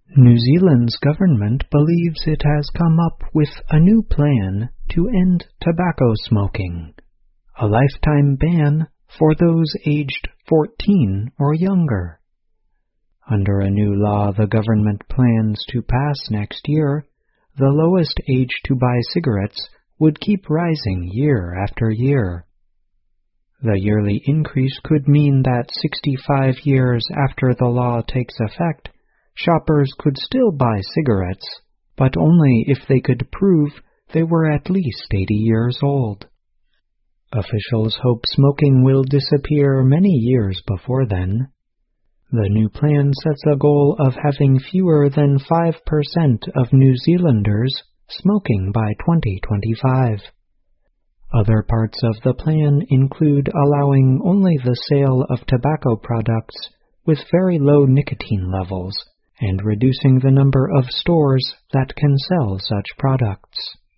New Zealand's government believes it has come up with a new plan to end tobacco smoking, a lifetime ban for those aged 14 or younger. Under a new law the government plans to pass next year, the lowest age to buy cigarettes would keep rising year after year. The yearly increase could mean that 65 years after the law takes effect, shoppers could still buy cigarettes, but only if they could prove they were at least 80 years old. Officials hope smoking will disappear many years before then. The new plan sets a goal of having fewer than 5% of New Zealanders smoking by 2025. Other parts of the plan include allowing only the sale of tobacco products with very low nicotine levels and reducing the number of stores that can sell such products.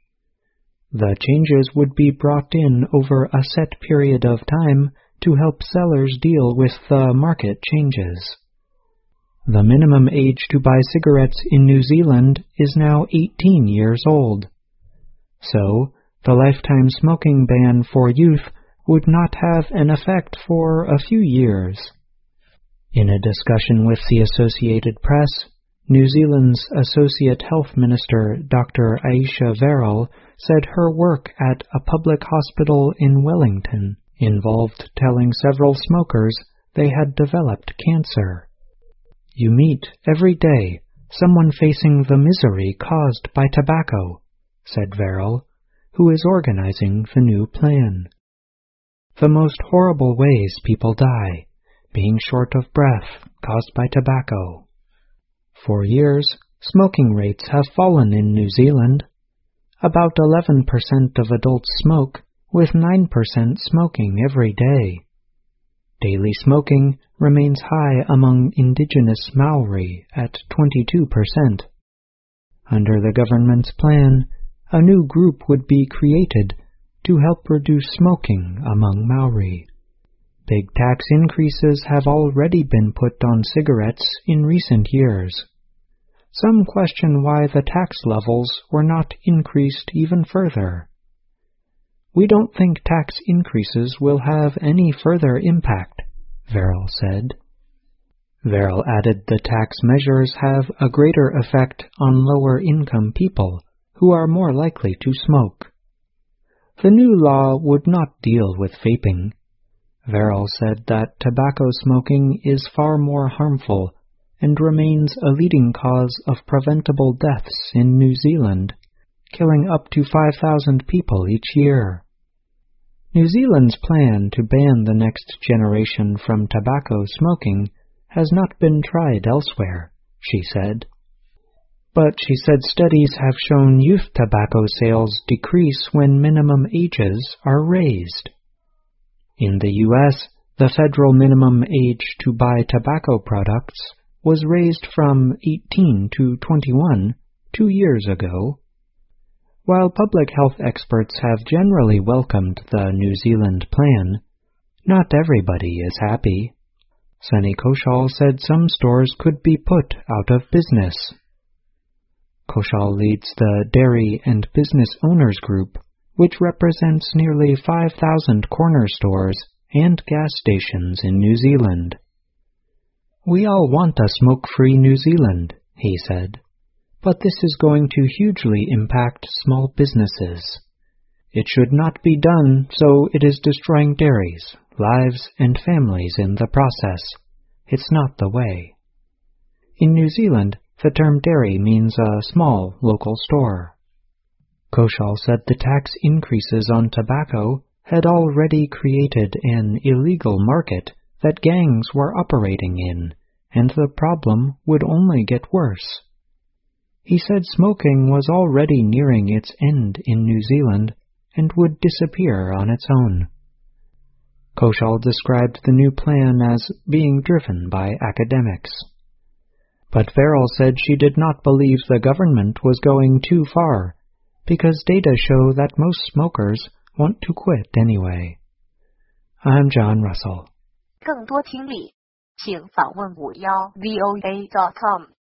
The changes would be brought in over a set period of time to help sellers deal with the market changes. The minimum age to buy cigarettes in New Zealand is now 18 years old. So, the lifetime smoking ban for youth would not have an effect for a few years. In a discussion with the Associated Press, New Zealand's Associate Health Minister Dr. Aisha Verrall said her work at a public hospital in Wellington involved telling several smokers they had developed cancer. You meet every day someone facing the misery caused by tobacco, said Verrall, who is organizing the new plan. The most horrible ways people die, being short of breath caused by tobacco. For years, smoking rates have fallen in New Zealand. About 11% of adults smoke, with 9% smoking every day. Daily smoking remains high among indigenous Maori at 22%. Under the government's plan, a new group would be created to help reduce smoking among Maori. Big tax increases have already been put on cigarettes in recent years. Some question why the tax levels were not increased even further. We don't think tax increases will have any further impact, Verrall said. Verrall added the tax measures have a greater effect on lower-income people who are more likely to smoke. The new law would not deal with vaping. Verrall said that tobacco smoking is far more harmful and remains a leading cause of preventable deaths in New Zealand, killing up to 5,000 people each year. New Zealand's plan to ban the next generation from tobacco smoking has not been tried elsewhere, she said. But she said studies have shown youth tobacco sales decrease when minimum ages are raised. In the U.S., the federal minimum age to buy tobacco products was raised from 18 to 21 2 years ago. While public health experts have generally welcomed the New Zealand plan, not everybody is happy. Sunny Koshal said some stores could be put out of business. Koshal leads the Dairy and Business Owners Group, which represents nearly 5,000 corner stores and gas stations in New Zealand. We all want a smoke-free New Zealand, he said, but this is going to hugely impact small businesses. It should not be done, so it is destroying dairies, lives, and families in the process. It's not the way. In New Zealand, the term dairy means a small local store. Koshal said the tax increases on tobacco had already created an illegal market that gangs were operating in, and the problem would only get worse. He said smoking was already nearing its end in New Zealand and would disappear on its own. Koshal described the new plan as being driven by academics. But Verrall said she did not believe the government was going too far, because data show that most smokers want to quit anyway. I'm John Russell. 更多听力，请访问51voa.com。